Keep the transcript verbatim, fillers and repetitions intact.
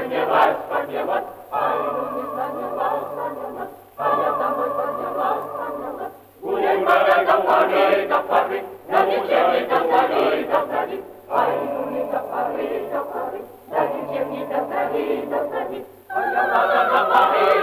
поднялась, поднялась, ай, ну не поднялась, поднялась, а я домой поднялась, поднялась. Гуляй, моя говори, до поры, на вечерней до зари, до зари, ай, ну не до поры, до поры, на вечерней до зари, до зари, а я надо до поры.